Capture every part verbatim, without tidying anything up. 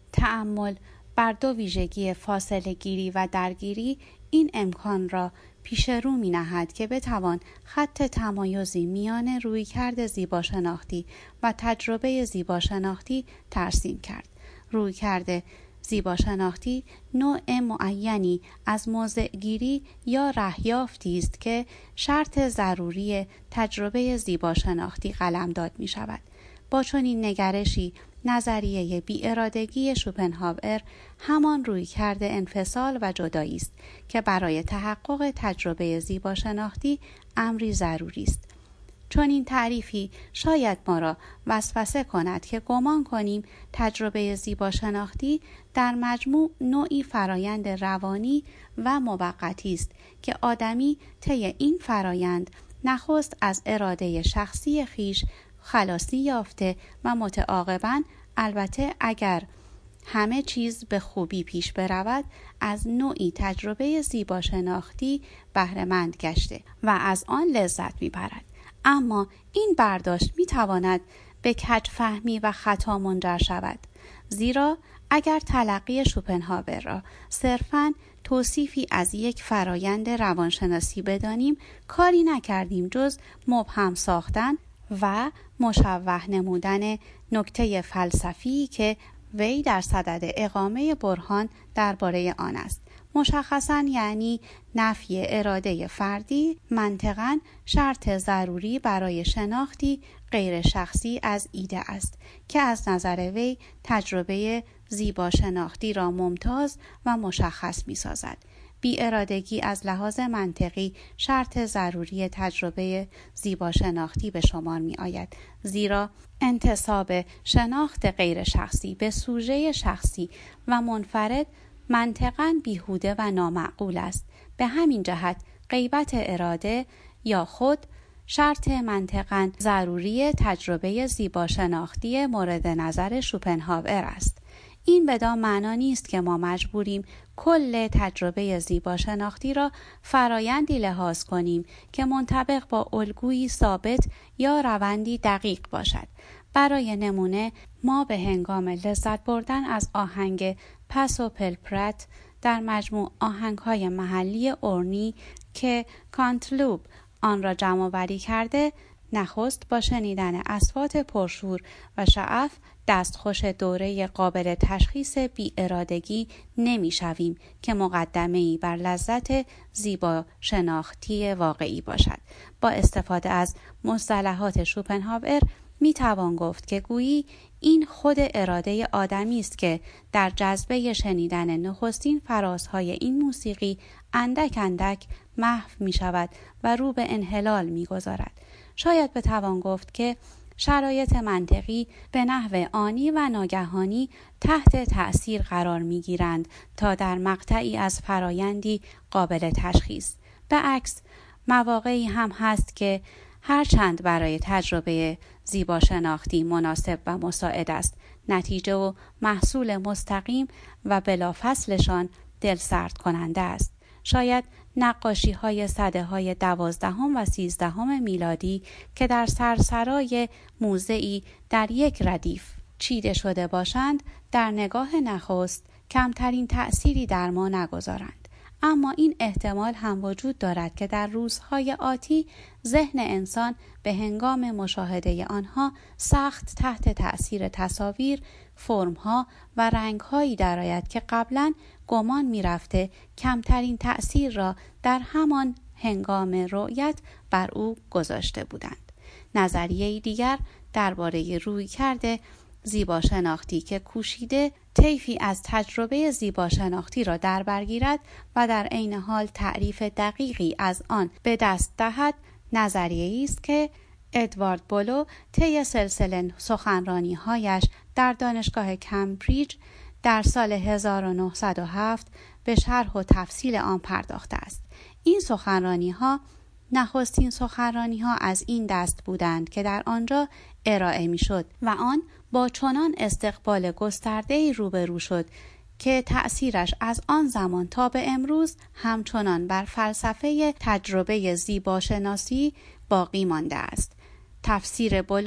تأمل بر دو ویژگی فاصله گیری و درگیری این امکان را پیش رو می نهد که بتوان خط تمایزی میان رویکرد زیباشناختی و تجربه زیباشناختی ترسیم کرد. رویکرد زیباشناختی نوع معینی از موضع‌گیری یا رهیافتی است که شرط ضروری تجربه زیباشناختی قلمداد می شود. با چنین نگرشی نظریه بی‌ارادگی شوپنهاور همان رویکرد انفصال و جدایی است که برای تحقق تجربه زیباشناختی امری ضروری است. چون این تعریفی شاید ما را وسوسه کند که گمان کنیم تجربه زیباشناختی در مجموع نوعی فرایند روانی و موقتی است که آدمی طی این فرایند نخست از اراده شخصی خیش خلاصی یافته و متعاقباً البته اگر همه چیز به خوبی پیش برود از نوعی تجربه زیباشناختی بهره مند گشته و از آن لذت می‌برد. اما این برداشت می‌تواند به کج فهمی و خطا منجر شود، زیرا اگر تلقی شوپنهاور را صرفاً توصیفی از یک فرایند روانشناسی بدانیم، کاری نکردیم جز مبهم ساختن و مشوه نمودن نکته فلسفی که وی در صدد اقامه برهان درباره آن است. مشخصاً یعنی نفی اراده فردی منطقاً شرط ضروری برای شناختی غیر شخصی از ایده است که از نظر وی تجربه زیبا شناختی را ممتاز و مشخص می سازد. بی ارادگی از لحاظ منطقی شرط ضروری تجربه زیبا شناختی به شمار می آید، زیرا انتساب شناخت غیر شخصی به سوژه شخصی و منفرد منطقاً بیهوده و نامعقول است. به همین جهت غیبت اراده یا خود شرط منطقاً ضروری تجربه زیبا شناختی مورد نظر شوپنهاور است. این بدان معنا نیست که ما مجبوریم کل تجربه زیبا شناختی را فرایندی لحاظ کنیم که منطبق با الگویی ثابت یا روندی دقیق باشد. برای نمونه ما به هنگام لذت بردن از آهنگ پس و پلپرت در مجموع آهنگ‌های محلی اورنی که کانتلوب آن را جمع‌آوری کرده، نخست با شنیدن اصوات پرشور و شعف دستخوش دوره قابل تشخیص بی ارادگی نمی شویم که مقدمه‌ای بر لذت زیبا شناختی واقعی باشد. با استفاده از مصطلحات شوپنهاور می توان گفت که گویی این خود اراده آدمی است که در جذبه شنیدن نخستین فرازهای این موسیقی اندک اندک محو می شود و رو به انحلال می گذارد. شاید بتوان گفت که شرایط منطقی به نحو آنی و ناگهانی تحت تأثیر قرار می گیرند تا در مقطعی از فرایندی قابل تشخیص. به عکس مواقعی هم هست که هرچند برای تجربه زیبا شناختی مناسب و مساعد است، نتیجه و محصول مستقیم و بلافاصلشان دلسرد کننده است. شاید نقاشی های سده های دوازدهم و سیزدهم میلادی که در سرسرای موزه‌ای در یک ردیف چیده شده باشند در نگاه نخست کمترین تأثیری در ما نگذارند. اما این احتمال هم وجود دارد که در روزهای آتی ذهن انسان به هنگام مشاهده آنها سخت تحت تأثیر تصاویر، فرمها و رنگهایی درآید که قبلاً گمان می‌رفته کمترین تأثیر را در همان هنگام رؤیت بر او گذاشته بودند. نظریه دیگر درباره رویکرد زیبا شناختی که کوشیده طیفی از تجربه زیبا شناختی را در بر گیرد و در عین حال تعریف دقیقی از آن به دست دهد، نظریه‌ای است که ادوارد بولو طی سلسله سخنرانی‌هایش در دانشگاه کمبریج در سال هزار و نهصد و هفت به شرح و تفصیل آن پرداخته است. این سخنرانی‌ها نخستین سخنرانی‌ها از این دست بودند که در آنجا ارائه می‌شد و آن با چنان استقبال گسترده‌ای روبرو شد که تأثیرش از آن زمان تا به امروز همچنان بر فلسفه تجربه زیباشناسی باقی مانده است. تفسیر بولو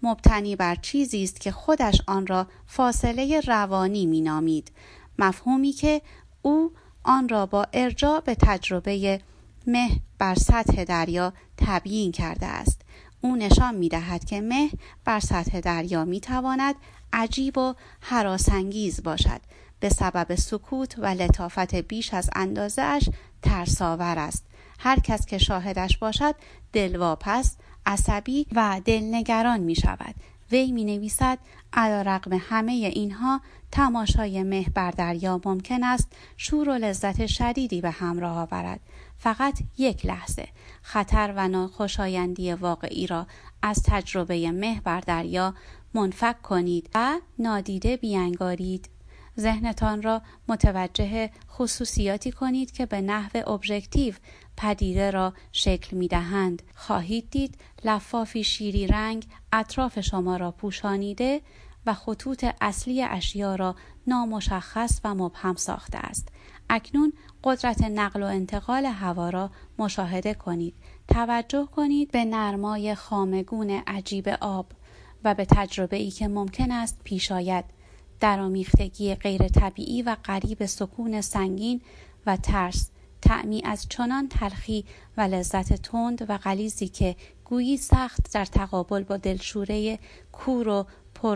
مبتنی بر چیزی است که خودش آن را فاصله روانی می‌نامید، مفهومی که او آن را با ارجاع به تجربه مه بر سطح دریا تبیین کرده است. او نشان می‌دهد که مه بر سطح دریا می‌تواند عجیب و هراس‌انگیز باشد، به سبب سکوت و لطافت بیش از اندازه اش ترس‌آور است. هر کس که شاهدش باشد دلواپس، عصبی و دلنگران می شود. وی می نویسد علیرغم همه اینها تماشای مه بر دریا ممکن است شور و لذت شدیدی به همراه آورد. فقط یک لحظه خطر و ناخوشایندی واقعی را از تجربه مه بر دریا منفک کنید و نادیده بیانگارید. ذهنتان را متوجه خصوصیاتی کنید که به نحو ابژکتیو پدیده را شکل می دهند. خواهید دید لفافی شیری رنگ اطراف شما را پوشانیده و خطوط اصلی اشیا را نامشخص و مبهم ساخته است. اکنون قدرت نقل و انتقال هوا را مشاهده کنید. توجه کنید به نرمای خامگون عجیب آب و به تجربه‌ای که ممکن است پیش آید. درآمیختگی غیر طبیعی و غریب سکون سنگین و ترس، طعمی از چنان تلخی و لذت تند و غلیظی که گویی سخت در تقابل با دلشوره کور و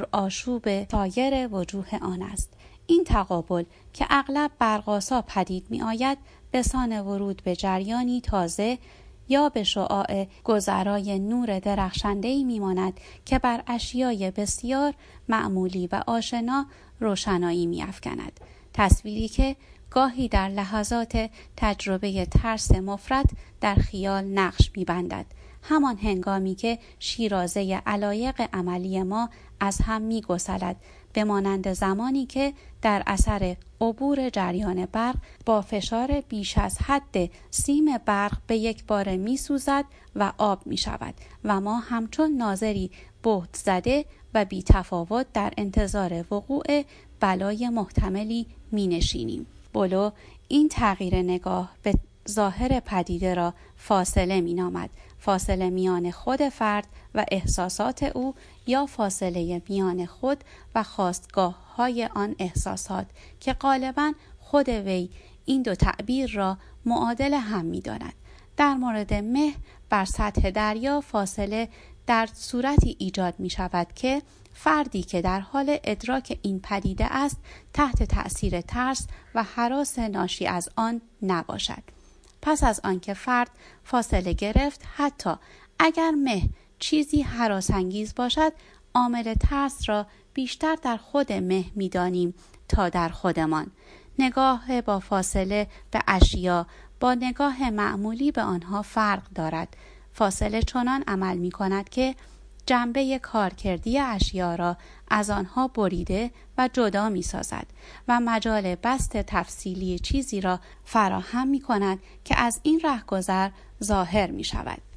پرآشوب سایر وجوه آن است. این تقابل که اغلب برق‌آسا پدید می آید به سان ورود به جریانی تازه یا به شعاع گذرای نور درخشنده‌ای می‌ماند که بر اشیای بسیار معمولی و آشنا روشنایی می‌افکند. تصویری که گاهی در لحظات تجربه ترس مفرط در خیال نقش می‌بندد، همان هنگامی که شیرازه علایق عملی ما از هم می‌گسلد، به مانند زمانی که در اثر عبور جریان برق با فشار بیش از حد سیم برق به یک باره می سوزد و آب می شود و ما همچون ناظری بهت زده و بی تفاوت در انتظار وقوع بلای محتملی می نشینیم. بولو این تغییر نگاه به ظاهر پدیده را فاصله می نامد. فاصله میان خود فرد و احساسات او یا فاصله میان خود و خاستگاه های آن احساسات که غالباً خود وی این دو تعبیر را معادل هم می داند. در مورد مه بر سطح دریا فاصله در صورتی ایجاد می شود که فردی که در حال ادراک این پدیده است تحت تأثیر ترس و هراس ناشی از آن نباشد. پس از آنکه فرد فاصله گرفت، حتی اگر مه چیزی هراس‌انگیز باشد، عامل ترس را بیشتر در خود مه می‌دانیم تا در خودمان. نگاه با فاصله به اشیا با نگاه معمولی به آنها فرق دارد. فاصله چنان عمل می‌کند که جنبه کارکردی اشیا را از آنها بریده و جدا می سازد و مجال بسط تفصیلی چیزی را فراهم می کند که از این رهگذر ظاهر می شود.